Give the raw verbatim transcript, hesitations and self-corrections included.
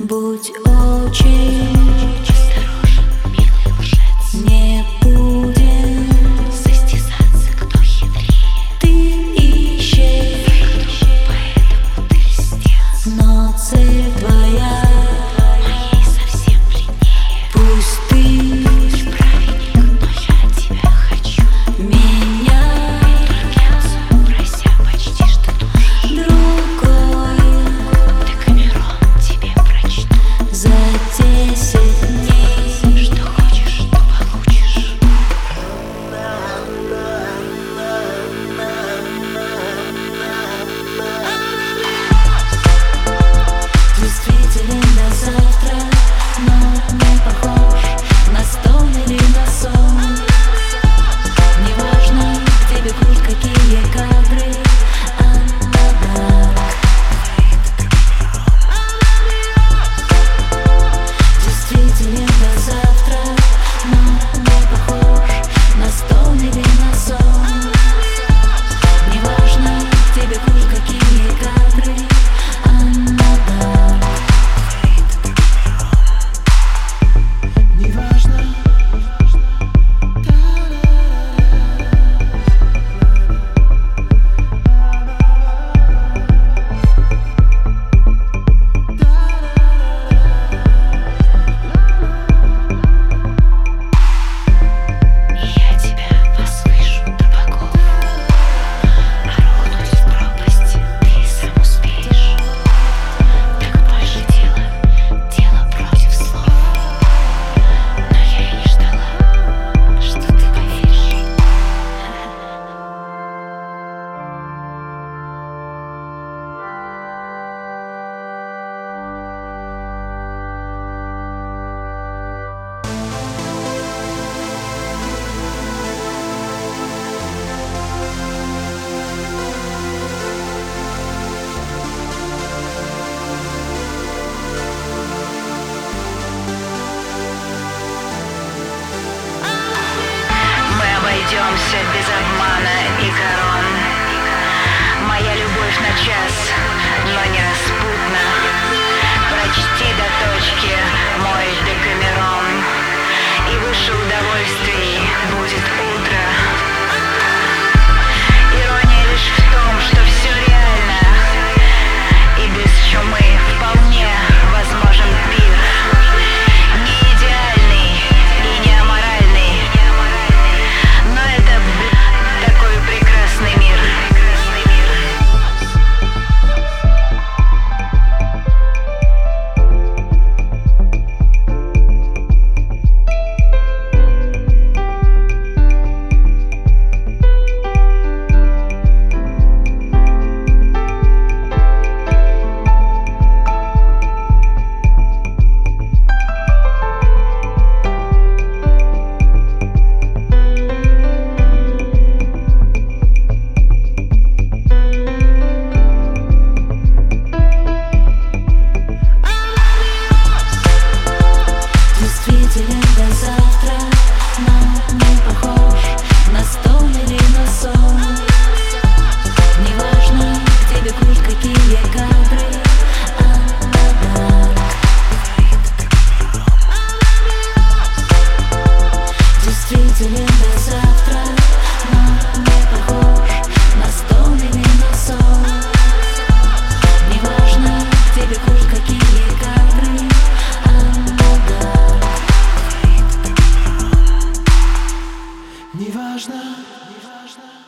Будь очень осторожен, милый лжец. Не будем состязаться, кто хитрее. Ты ищешь, поэтому ты льстец. но цель твоя моей совсем длиннее. пусть ты Будь праведник, но я тебя хочу. меня Тургенцу, прося, почти что душу. другой Декамерон тебе прочту. за десять дней. Что хочешь, то получишь. Действителен до завтра, но не похож на сон или на сон. Неважно, где бегут какие кадры, Анна-Дарк. Действителен до завтра, но не похож на сон или на сон. Неважно, где бегут какие кадры, Анна-Дарк. Неважно. Я тебя послышу до богов, а рухнуть в пропасть ты сам успеешь. Так больше дела, дело против слов. Но я и не ждала, что ты поверишь. Мы обойдемся без обмана и корон. Моя любовь на час, но не распутна. Прочти до точки мой Декамерон, и выше удовольствий будет утро. Ирония лишь в том, что все реально, и без чумы вполне возможен пир. Не идеальный и не аморальный, но это, бля, такой прекрасный мир. Действителен до завтра, но не похож на сон или на сон. Неважно, где бегут какие кадры, Анна-Дарк. Действителен до завтра, но не похож на сон или на сон. Неважно, где бегут какие кадры, Анна-Дарк. Неважно. Неважно.